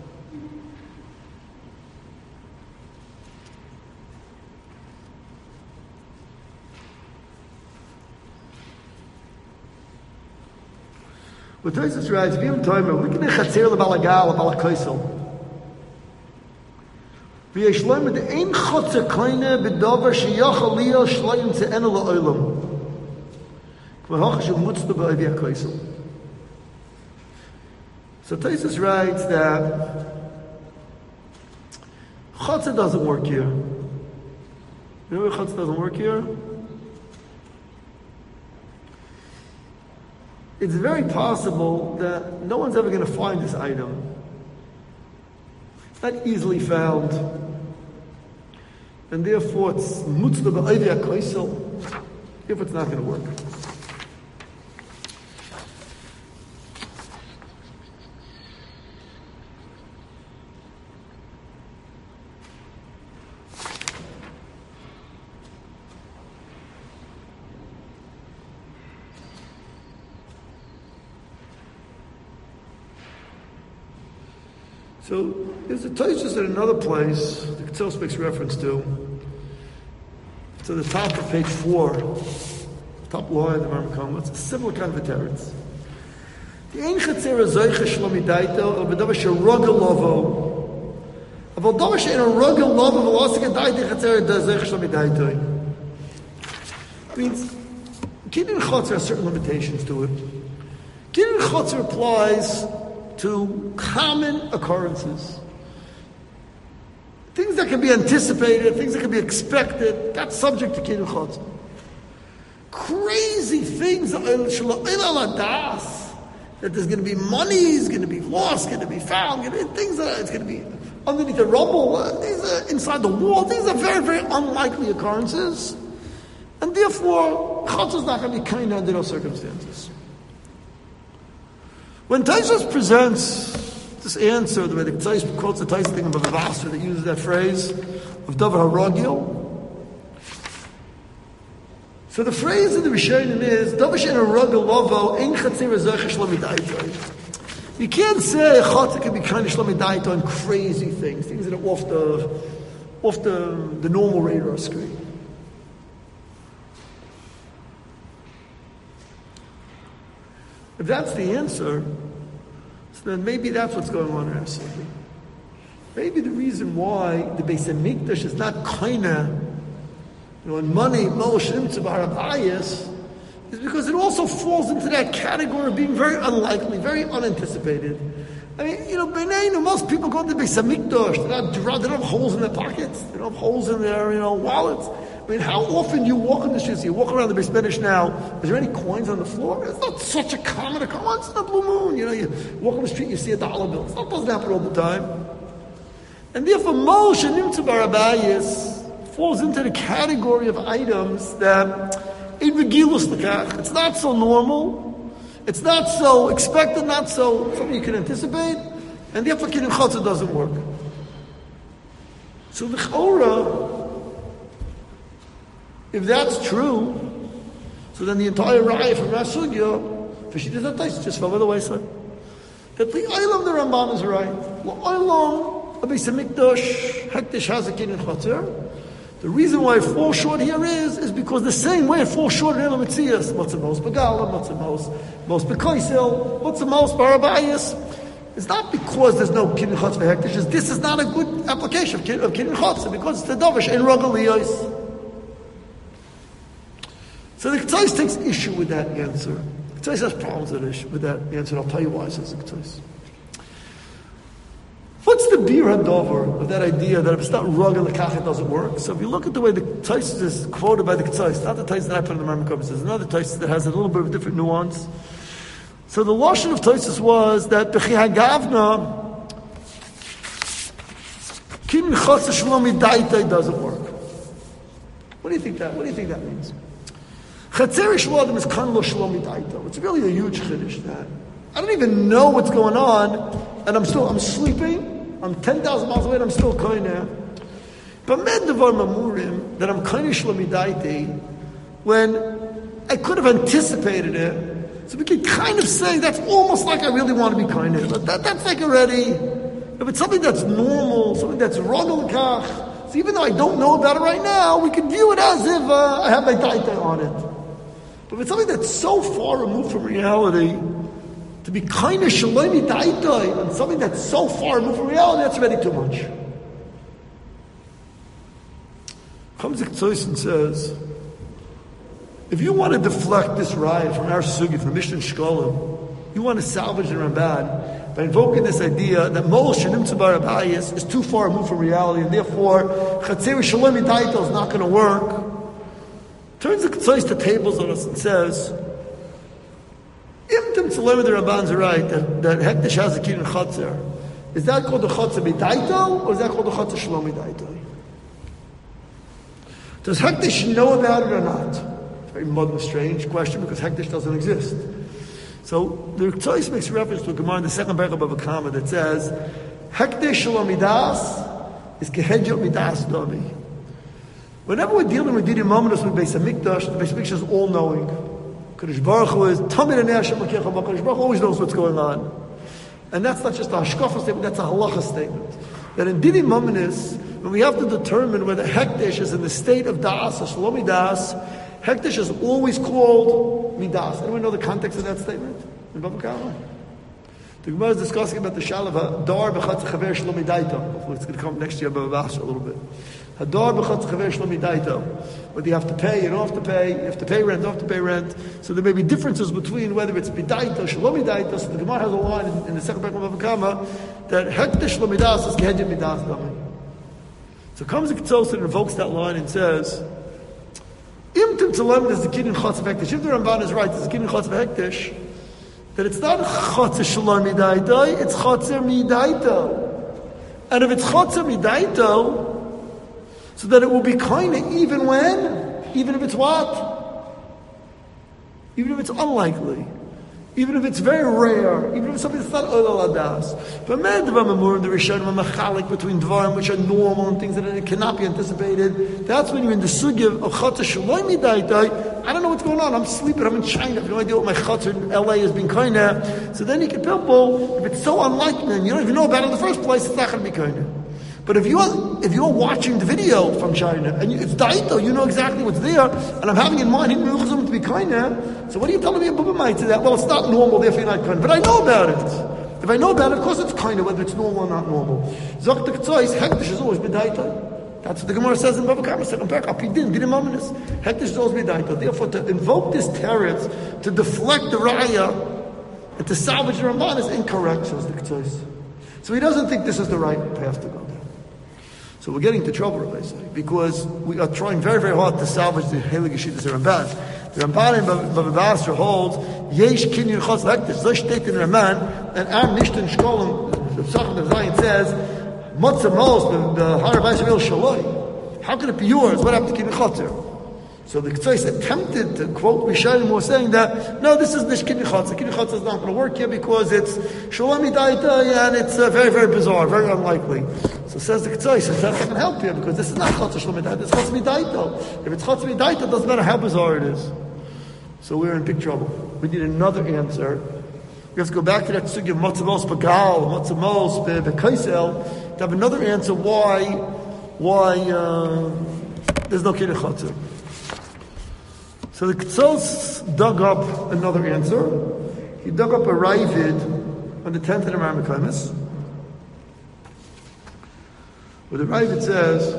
What Tosfos writes, "V'yim toimer, we can echatzer lebalagal, lebalakoisel. V'yesh loimer de ein chotzer kleine bedover sheyachal liyal shloim ze'ena la'olam." So Tosfos writes that Chatzor doesn't work here. You know why Chatzor doesn't work here? It's very possible that no one's ever going to find this item. It's not easily found. And therefore it's mutzah ba'ayvi ha'koisel. Therefore it's not going to work. So there's a Tosfos in another place the Ktsos makes reference to. To the top of page 4, top line of the Rambam. It's a similar kind of a teretz. The ein chatzera zoicha shlomi daito, or b'davar she'rogel lovo. Aval davar she'en a rogel lovo, v'losik a daito chatzera zoicha shlomi daito. Means, Kinyan Chotzer has certain limitations to it. Kinyan Chotzer applies to common occurrences. Things that can be anticipated, things that can be expected, that's subject to Kinyan Chotzer. Crazy things, that there's going to be money, is going to be lost, going to be found, things that it's going to be underneath the rubble, these are inside the wall, these are very, very unlikely occurrences. And therefore, Chotzer is not going to be kind under those circumstances. When Tosfos presents this answer, the way the Tosfos quotes the Tosfos thing about the Vaster that uses that phrase of Davar HaRogil. So the phrase in the Rishonim is Davar she'en HaRogil Lovo ein chatzera zoicha shlomi daito. You can't say Chotzer can be kind of shlomi daito on crazy things that are off the normal radar screen. If that's the answer, so then maybe that's what's going on in our city. Maybe the reason why the Beis Hamikdash is not kinda, in money, Moshe Imtzu Bar Abayis, is because it also falls into that category of being very unlikely, very unanticipated. I mean, B'nai, most people go to the Beis Hamikdash, they don't have holes in their pockets, they don't have holes in their, wallets. I mean, how often you walk in the streets, you walk around the Beis Hamikdash now, is there any coins on the floor? It's not such a common occurrence. Once in a blue moon, you walk on the street, you see a dollar bill. That doesn't happen all the time. And therefore, Moshe Nimtzu Bar Abayis falls into the category of items that it's not so normal, it's not so expected, not so something you can anticipate, and therefore Kinyan Chotzer doesn't work. So the Chora, if that's true, so then the entire Raya from Rasugya, for she did that just fell by the wayside. That the Eilam the Ramban is right. L'Eilam, a Beis Hamikdash, Hektish has a Kinyan Chotzer. The reason why it falls short here is because the same way it falls short in Elam Metzias, what's the most Begala, what's the most Bekoisel, what's the most Bar Abayis, it's not because there's no Kinyan Chotzer for Hektish, this is not a good application of Kinyan Chotzer, because it's the Davar she'en Rogel Liyos. So the Ktsos takes issue with that answer. The Ktsos has problems with that answer, and I'll tell you why, says the Ktsos. What's the Bir HaDover of that idea that if it's not Rogel Lekach, it doesn't work? So if you look at the way the Ktsos is quoted by the Ktsos, not the Ktsos that I put in the Maimon Kovetz, there's another Ktsos that has a little bit of a different nuance. So the lashon of Ktsos was that B'chi HaGavna, Kinyan Chotzer Shlomi Daito doesn't work. What do you think that means? Chatzera Shlodim is kan lo shlomi daito. It's really a huge chiddush that I don't even know what's going on, and I'm sleeping, I'm 10,000 miles away, and I'm still koineh. But med devar mamurim that I'm koineh shlomi daiti when I could have anticipated it. So we can kind of say that's almost like I really want to be koineh. But that's like already, if it's something that's normal, something that's rogel kach, so even though I don't know about it right now, we can view it as if I have my daita on it. But if it's something that's so far removed from reality, to be kind of shalomi daitoi on something that's so far removed from reality, that's already too much. Comes the Ktsos and says, if you want to deflect this raya from our sugi, from Mishnah Shkolim, you want to salvage the Ramban by invoking this idea that Moshe Nimtzu Bar Abayis is too far removed from reality, and therefore Chatzera Shalomi Daito is not going to work. Turns the Ktsos to tables on us and says, Im Tim Tzalem the Ramban's right that Hektish has a Kinyan Chotzer. Is that called the Chotzer B'Daito, or is that called the Chotzer Shlomi Daito? Does Hektish know about it or not? Very modern, strange question, because Hektish doesn't exist. So the Ktsos makes reference to a Gemara in the second paragraph of a comma that says, Hektish Shalomi Das is Kehedjot Midas Domi. Whenever we're dealing with Didim Mamonos with Beis Hamikdash, the Beis Hamikdash is all-knowing. Kadosh Baruch Hu is Tamid and Hashem L'kecha. Kadosh Baruch Hu always knows what's going on. And that's not just a hashkafa statement, that's a halacha statement. That in Didi Mamanis, when we have to determine whether Hekdesh is in the state of Das or Shalom Midas, Hekdesh is always called Midas. Anyone know the context of that statement? In Bava Kama? The Gemara is discussing about the Shal of Hadar b'chatz chaver shlo midaito. Hopefully it's going to come next year, Bava Basra, a little bit. Hadar b'chatz chaver shlo midaito. Whether you have to pay, you don't have to pay, you have to pay rent, don't have to pay rent. So there may be differences between whether it's midaito, shlo midaito. So the Gemara has a line in the second paragraph of Bava Kama that hekdesh shlo midas is kehedya midas dami. So comes the Ketzos and invokes that line and says, Im tim tzalem is the kidin chatz of hekdesh. If the Ramban is right, there's a kidin chatz of hekdesh, that it's not chotzer shalom midaito, it's chotzer midaito. And if it's chotzer midaito, so that it will be kind of even if it's what? Even if it's unlikely. Even if it's very rare, even if it's something that's not olal adas. But many dvarim amurim, the Rishonim are machalik between dvarim which are normal and things that cannot be anticipated. That's when you're in the sugya of chotzer shalom midaito. I don't know what's going on. I'm sleeping. I'm in China. I have no idea what my chotzer in LA has been kind of. So then you can people, if it's so unlikely and you don't even know about it in the first place, it's not going to be kind of. But if you're watching the video from China and it's daito, you know exactly what's there, and I'm having in mind to be kinder. So what are you telling me about that? Well, it's not normal, therefore you're not kinder. But I know about it. If I know about it, of course it's kinder, whether it's normal or not normal. Zok the Ketzois, hektish has always been daito. That's what the Gemara says in Bava Kama, second paragraph. Apidin, dinim ominous. Hektish has always been daito. Therefore, to invoke this teretz, to deflect the raya, and to salvage the Ramban is incorrect, says the Ketzois. So he doesn't think this is the right path to go down. So we're getting into trouble, I say, because we are trying very, very hard to salvage the Heilig Yeshidus Ramban. The Ramban in Bava Basra holds, Yesh kinyan chotz hektish, zo steht in Raman, and Am Nishtan Shkolim, the Psachim of Zion says, Motzah Mos, the Harabais Avil Shaloi. How can it be yours? What happened to kinyan chotzer? So the Ketzos attempted to quote Rishonim who were saying that, no, this is Nish kinyan chotzer. Kinyan chotzer is not going to work here because it's Shalom Midaita, and it's very, very bizarre, very unlikely. So says the Ketzos, that's not going to help you because this is not Chotzer Shalom Midaita, it's Chotzer Midaito. If it's Chotzer Midaito, it doesn't matter how bizarre it is. So we're in big trouble. We need another answer. We have to go back to that sugya Motzah Mos Bagal, Motzah Mos Bekaisel, to have another answer why there's no kinyan chotzer. So the Ketzos dug up another answer. He dug up a Ravid on the 10th of the Marmakamis, where the Ravid says,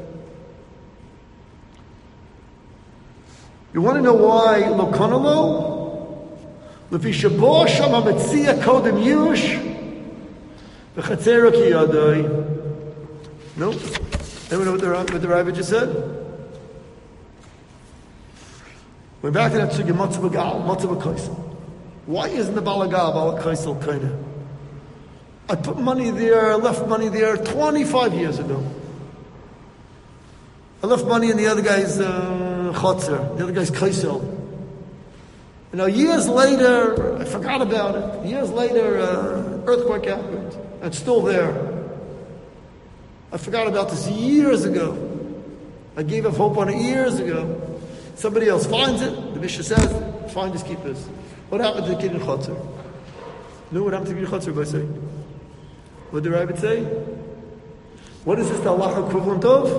you want to know why lo konalo? Lefi shabo sham hametzia kodem yush v'chatzera ki yadai. No? Anyone know what the Ravid just said? We're back to that sugya Motzah Bagal, Motzah Bakaisel. Why isn't the Balagal, Balakaisel kind of? I put money there, left money there 25 years ago. I left money in the other guy's chotzer, the other guy's kaisel. Years later, I forgot about it. Years later, earthquake happened. It's still there. I forgot about this years ago. I gave up hope on it years ago. Somebody else finds it. The Mishnah says, find his keepers. What happened to the kid in chotzer? No, what happened to the kid in chotzer by saying? What did the Rabbit say? What is this the halacha equivalent of?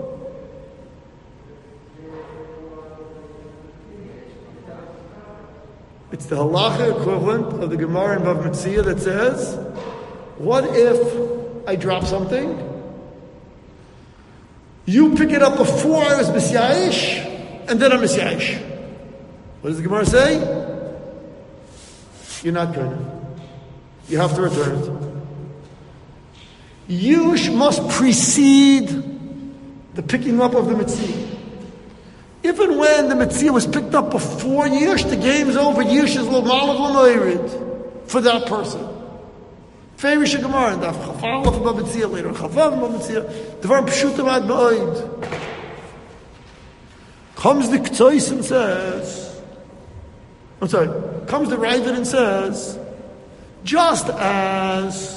It's the halacha equivalent of the Gemara in Bava Metzia that says, what if I drop something? You pick it up before I was Messiahish, and then I'm Messiahish. What does the Gemara say? You're not going to. You have to return it. Yush must precede the picking up of the Metzia. If and when the Metzia was picked up before Yush, the game's over. Yush is l'malav l'moirid for that person. Ferish Gemara, and Chafar of Metzia later, Chavav of Metzia, Devar Pshutam ad Ma'od. Comes the Ketzos and says, comes the Ravid and says, just as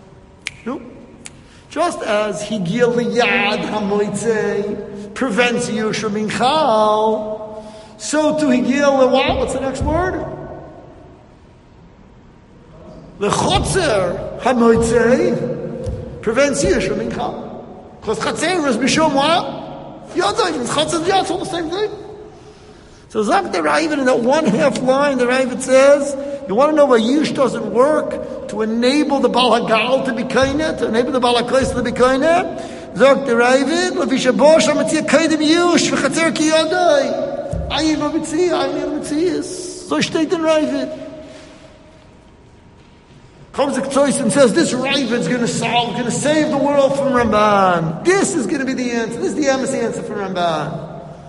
Higil Liyad HaMoitzei prevents Yush from Minchal, so to Higil, what's the next word? Lechotzer hamoitzei prevents Yish from Mincha. Because Chatzer is Mishum what? Yodayim. Chotzer is all the same thing. So Zak the Ravid, in that one half line, the Ravid says, you want to know why Yish doesn't work? To enable the Baal HaGal to be kainah, to enable the Baal HaKais to be kainah. Zak the Ravid, Levisha Bosh HaMetzia Kaidim Yish, V'chatzer Ki Yodai. Ayin HaMetzia, Ayin HaMetzias. So steht in Ravid. Comes the Ketzois and says, this Ravid is going to save the world from Ramban. This is going to be the answer. This is the answer for Ramban.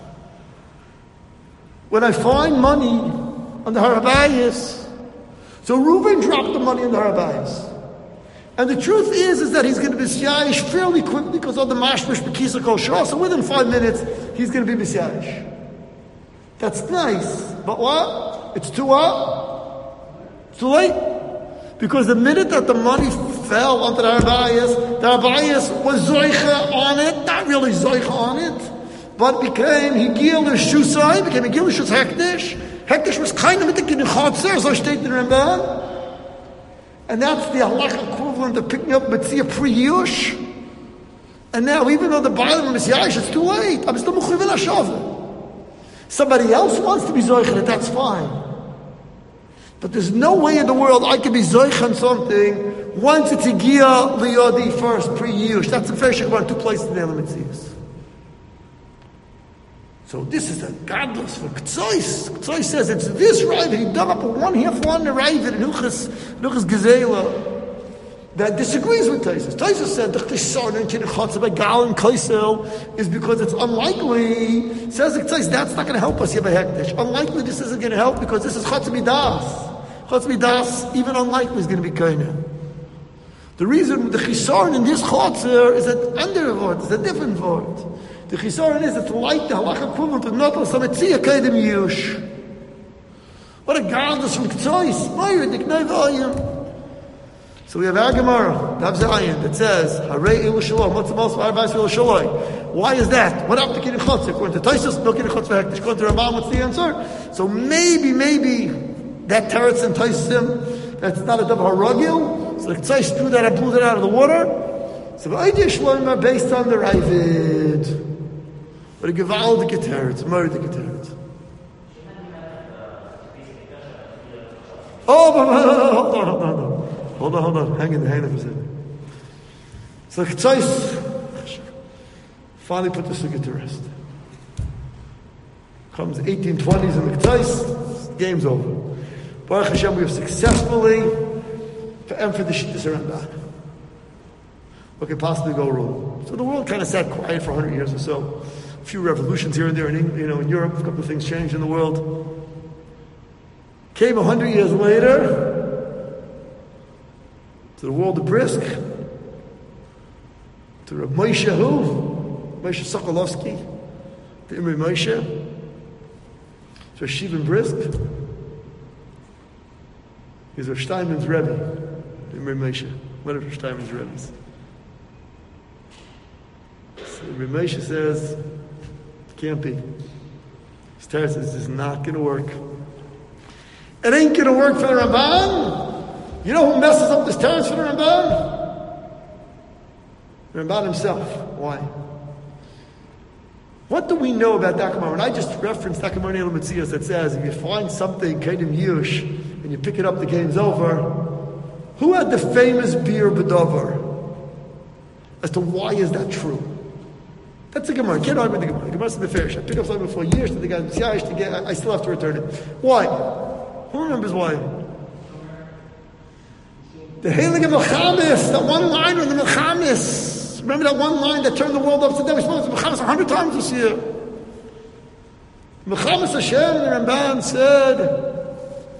When I find money on the Har HaBayis, so Reuben dropped the money on the Har HaBayis. And the truth is that he's going to be Misyayish fairly quickly because of the Mashmash B'Kisa Kol Shah. So within 5 minutes, he's going to be Misyayish. That's nice. But what? It's too what? It's too late. Because the minute that the money fell onto the Har HaBayis was Zoicha on it, not really Zoicha on it, but became Higil Shusai, became Higil Shus Hektish. Hektish was kind of making the Chotzer, so steht in Ramban. And that's the halakha equivalent of picking up Metzia pre-Yush. And now, even though the Baalim is Yash, it's too late. I'm still Mechuvin HaShavah. Somebody else wants to be Zoichet, that's fine. But there's no way in the world I can be Zoichet on something once it's Higil Liyodi first, pre-Yush. That's the first one, 2 places in the Elam. So this is a godless for Ketzois. Ketzois says it's this Ravid. He dug up a one half line of Ravid in Hilchas Gezela that disagrees with Taisus. Taisus said the Chisar and Kinechotz by Gal and Kaisel is because it's unlikely. Says Ketzois, that's not going to help us. Hektish. Unlikely. This isn't going to help because this is Chotz Midas. Chotz Midas, even unlikely, is going to be Kainah. The reason the Chisar in this Chotzer is an under word. It's a different word. The chisaron is it's like the halacha equivalent of notel sametzia kaidim yush. What a godless from Ketzois. So we have our Gemara, Dav Zayin, that says, Harei ilu shalom, what's the most Arbais ilu shalom? Why is that? What happened to Kidin Chotz? According to Taisus, no Kidin Chotz v'hektish. According to Rambam, what's the answer? So maybe that teretz and Taisim, that's not a Dav HaRagil. So the Ketzois threw that and blew that out of the water. So the idea Shloim are based on the Ravid. But a gewaltige teretz, a murdige teretz. Hold on. Hang in the hand of his head. So Ketzois finally put the sugya to rest. Comes 1820s and the Ketzois, game's over. Baruch Hashem, we have successfully for the Shittas Ramban. What could possibly go wrong? So the world kind of sat quiet for 100 years or so. A few revolutions here and there in Europe, a couple of things changed in the world. Came 100 years later to the world of Brisk, to Reb Moshe Moshe Sokolovsky, to Imre Moshe, to Shiva Brisk. He's Rav Steinman's Rebbe, Imre Moshe, one of Rav Steinman's Rebbes. So Imre Moshe says, it can't be. His Torah says, this is not going to work. It ain't going to work for the Ramban. You know who messes up this Torah for the Ramban? The Ramban himself. Why? What do we know about Dakamar? And I just referenced Dakamar Neil Metzias that says, if you find something, Kedim Yush, and you pick it up, the game's over. Who had the famous beer Bedover? As to why is that true? That's the Gemara. Can't argue with the Gemara. The Gemara said the fair. I pick up something for years to the guy, I still have to return it. Why? Who remembers why? The Heilige Melchamis, that one line in the Melchamis. Remember that one line that turned the world upside down? We spoke to Melchamis 100 times this year. Melchamis Hashem, the Ramban said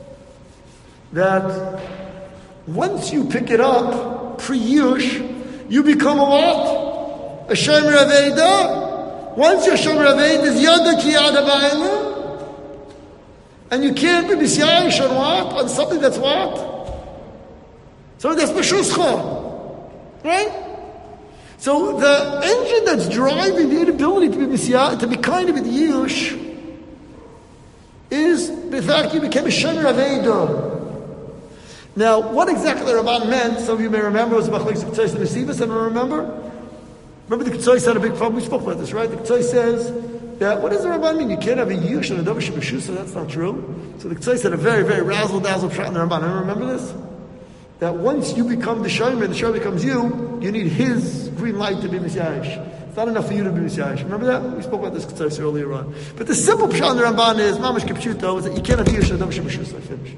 that once you pick it up, pre-Yush, you become a what? A Shomer Aveda. Once you're Shomer Aveda, is Yada Ki Yada Ba'elim. And you can't be Misyayish on what? On something that's what? So that's B'shuscha. Right? So the engine that's driving the inability to be Misyayish, to be kind of with Yush, is the fact you became a Shomer Aveda. Now, what exactly the Ramban meant, some of you may remember, was Machlokes the Ketzois and the Sivas, and remember the Ketzois had a big problem. We spoke about this, right? The Ketzois says that, what does the Ramban mean? You can't have a Yush and a Davar Shebeshusa, that's not true. So the Ketzois had a very, very razzle-dazzle shot in the Ramban. Anyone remember this? That once you become the Shomer and the Shomer becomes you need his green light to be Misyayish. It's not enough for you to be Misyayish. Remember that? We spoke about this Ketzois earlier on. But the simple pshat in the Ramban is, Mamash Kipshuto, is that you can't have Yush and a Davar Shebeshusa. Finished.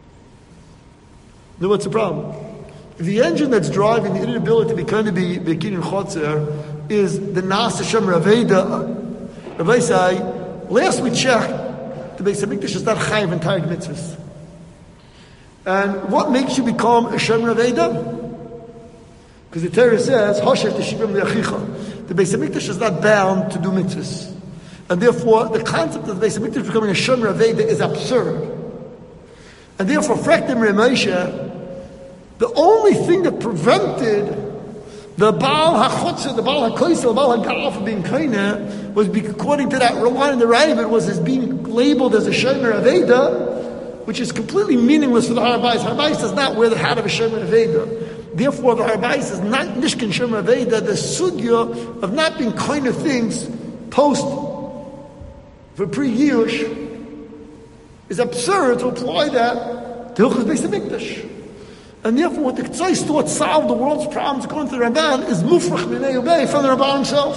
Now what's the problem? If the engine that's driving the inability to be kind of be Kinyan Chotzer is the Nas Hashem Raveda, Rabbi say, last we checked, the Beis HaMikdash is not chayiv entire mitzvahs. And what makes you become a Shem Raveda? Because the Torah says, Hosher Teshivim Le'achicha. The Beis HaMikdash is not bound to do mitzvahs. And therefore, the concept of the Beis HaMikdash becoming a Shem Raveda is absurd. And therefore, Frektim Remoshe, the only thing that prevented the Baal HaChotzah, the Baal HaKoisel, the Baal HaGal from being Kainah, was according to that line in the Ravid, was as being labeled as a Shomer Aveda, which is completely meaningless for the Harabais. Harabais does not wear the hat of a Shomer Aveda. Therefore, the Harabais is not Nishkin Shomer Aveda. The sugya of not being Kainah things post for pre-Yush is absurd to apply that to Hilchos Beis HaMikdash. And therefore, what the Ketzois thought solved the world's problems according to the Ramban is Mufrach Minei Ubei from the Ramban himself.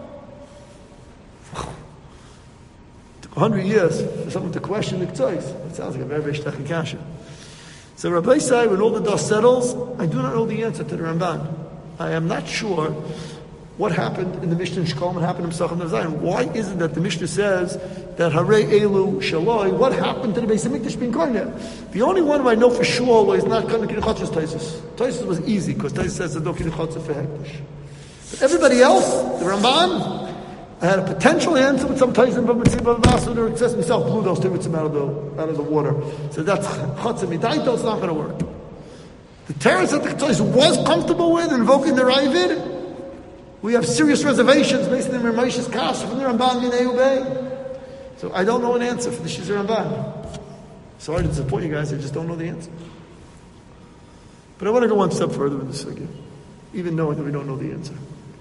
It took 100 years for someone to question the Ketzois. It sounds like a very, very shtach kasha. So Rabbi say, when all the dust settles, I do not know the answer to the Ramban. I am not sure what happened in the Mishnah in Shkolm, what happened in Pesachim of Zion. Why is it that the Mishnah says that Harei Elu Shaloi, what happened to the Beis HaMikdash being Koineh? The only one who I know for sure is not Koineh Kinyan Chotzer is Taisus. Taisus was easy, because Taisus says there's no Kinyan Chotzer for Hekdesh. But everybody else, the Ramban, had a potential answer with some Taisus, but Mitzvah Vasu, the Ritz himself blew those two Ritzim out of the water. So that's Chotzer Midaito, it's not going to work. The terrorist that the Ketzois was comfortable with, invoking the Ravid, we have serious reservations based on the Ramesh's Kasha from the Ramban Minei Ubei. So I don't know an answer for the Shizur Ramban. Sorry to disappoint you guys, I just don't know the answer. But I want to go one step further with this again, even knowing that we don't know the answer.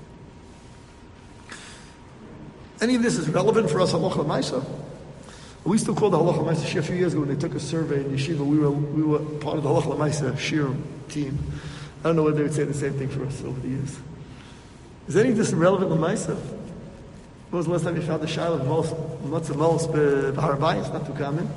Any of this is relevant for us Halacha L'Maisa? We still call the Halacha L'Maisa Shir a few years ago when they took a survey in Yeshiva. We were part of the Halacha L'Maisa Shir team. I don't know whether they would say the same thing for us over the years. Is any of this relevant L'Maisa? When was the last time you found the Shiloh of Matzah Mos B'Harabai? It's not too common.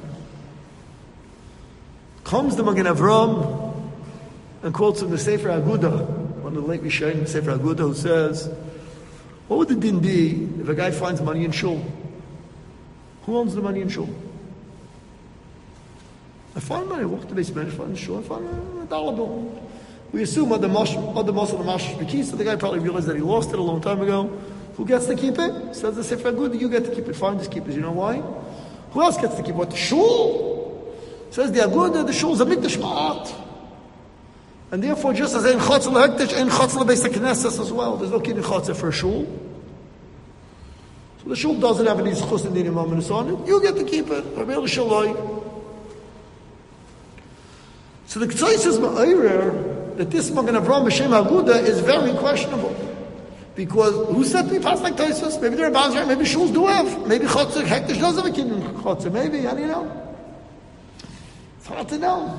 Comes the Magen Avram and quotes from the Sefer Agudah, one of the late Rishonim, Sefer Agudah, who says, what would the din be if a guy finds money in shul? Who owns the money in shul? I find money, I walk to the basement, I find the shul, I find a dollar bill. We assume other Moshe the Mashish B'Ki, so the guy probably realized that he lost it a long time ago. Who gets to keep it? Says the Sefer Agudah, you get to keep it. Fine, just keep it. You know why? Who else gets to keep it? What? The shul? Says the Agudah, the shul is a mikdash ma'at. And therefore, just as ein chotzer lehekdesh, ein chotzer lebeis HaKnesses as well. There's no kinyan chotzer for a shul. So the shul doesn't have any zchus and dinim ominous on it. You get to keep it. Rabbeinu Shaloi. So the Ketzois is ma'ayrer that this Magen Avram B'Shem Agudah is very questionable. Because who said to be passed like Taisus? Maybe there are bounds, maybe shuls do have. Maybe Chotzer, Hekdesh does have a kinyan chotzer. Maybe, how do you know? It's hard to know.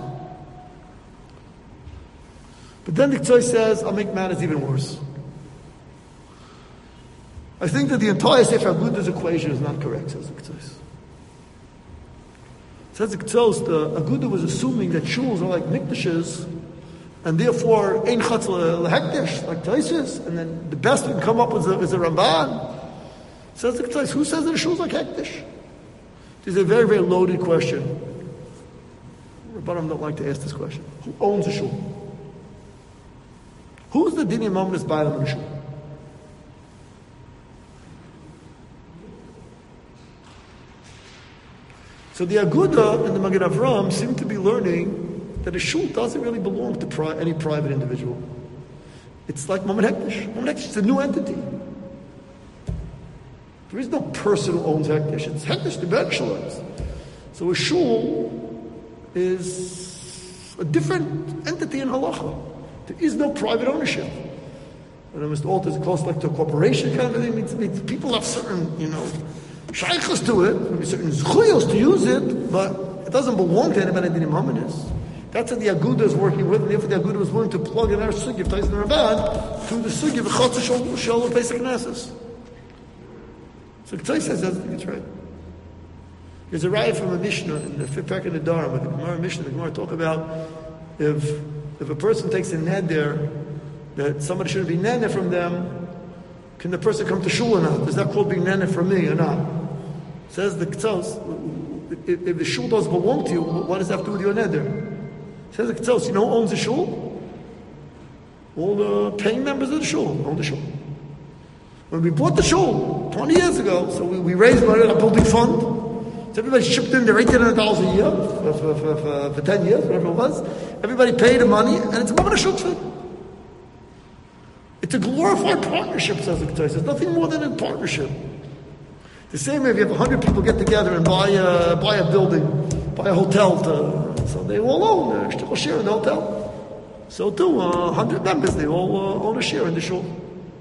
But then the Ketzois says, I'll make matters even worse. I think that the entire Sefer Agudah's equation is not correct, says the Ketzois. Says the Ketzois, the Agudah was assuming that shuls are like mikdashes, and therefore ein chatz lehekdesh like Taisus, and then the best we can come up with is a Ramban. Says the Ketzois, who says that a shul is like hekdesh? This is a very, very loaded question. Rabbanim don't like to ask this question. Who owns a shul? Who's the dinim ominous b'alam in a shul? So the Agudah and the Magen Avram seem to be learning that a shul doesn't really belong to any private individual. It's like Mammon Hekdesh. Mammon Hekdesh is a new entity. There is no person who owns Hekdesh. It's Hekdesh to Berkshalayim. So a shul is a different entity in halacha. There is no private ownership. And Mr. Alt is close like to a corporation kind of thing. It means people have certain, shaykhs to it, maybe certain zchuyos to use it, but it doesn't belong to anybody that Imam is. That's what the Aguda is working with, and therefore the Aguda was willing to plug in our sugi of Tais and Rabban to the sugi of Chatzah Shol of Pesach Knesses. So Tais says, I think it's right. There's a raya from a Mishnah in the fifth parak in the Dharma, with the Gemara Mishnah. The Gemara talk about if a person takes a neder that somebody shouldn't be neder from them, can the person come to shul or not? Is that called being neder from me or not? Says the Ketzos, if the shul doesn't belong to you, what does that have to do with your neder? Says the Ketzos, who owns the shul? All the paying members of the shul own the shul. When we bought the shul 20 years ago, so we raised money in a building fund. So everybody shipped in their $1,800 a year for 10 years, whatever it was. Everybody paid the money, and it's a moment of shukfit. It's a glorified partnership, says the Ketzos. There's nothing more than a partnership. The same way if you have 100 people get together and buy a building, buy a hotel, so they all own a share in the hotel. So too, 100 members, they all own a share in the shul.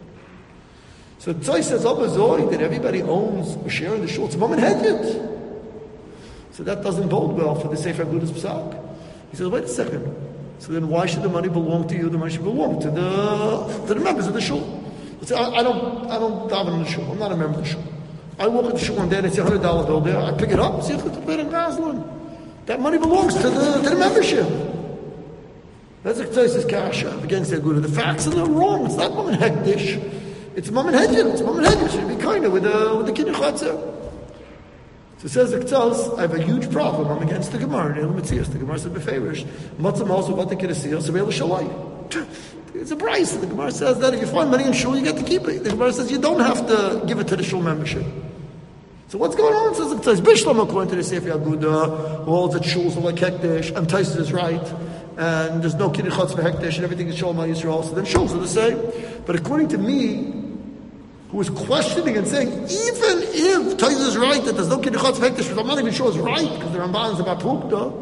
So Tzai says, that everybody owns a share in the shul. It's a moment hedged. So that doesn't bode well for the Sefer Agudas Psak. He says, wait a second. So then why should the money belong to you? The money should belong to the members of the shul. So I don't daven in the shul. I'm not a member of the shul. I walk in the shul one day and I see $100 bill there. I pick it up, see if it's paid in Gazlan. That money belongs to the membership. That's a Ktaisis kasha against the Agudah. The facts are wrong. It's not Mammon Hektish. It's Mammon Hedjin. It's Mammon Hedjin. It should be kind of with the Kinyan Chatzah. So it says the Ketzos, I have a huge problem. I'm against the Gemara. The Gemara said, Beferish, Matzah also about the Kiddusiyah, so Shalai. It's a price. The Gemara says that if you find money in shul, you get to keep it. The Gemara says you don't have to give it to the shul membership. So what's going on? It says the Ketzos, Bishlam, according to the Sefer Agudah, all the shuls are like Hektish, and Tais is right, and there's no Kinyan Chatzah for Hektish, and everything is Shalom Yisrael, so then shuls are the same. But according to me, who was questioning and saying, even if Tais is right, that there's no Kinyan Chatzah Hektish, I'm not even sure it's right, because the Ramban is about Pukta.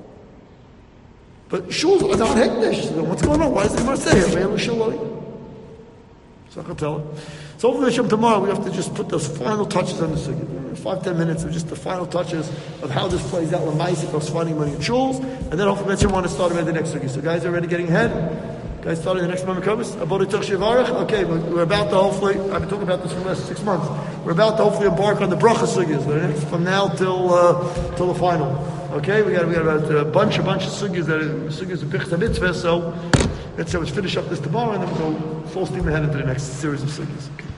But shuls are not Hektish. So what's going on? Why does the Gemara say it? So I can tell it. So hopefully tomorrow we have to just put those final touches on the sugi. 5-10 minutes of just the final touches of how this plays out. Lamaisi of finding money in shuls, and then hopefully we want to start with the next sugi. So guys are already getting ahead. Guys, starting the next moment comes. Okay, we're about to hopefully, I've been talking about this for the last 6 months. We're about to hopefully embark on the bracha sugyas, from now till the final. Okay, we got about a bunch of sugyas that are sugyas of Bichta Mitzvah, so let's finish up this tomorrow and then we'll go full steam ahead into the next series of sugyas. Okay.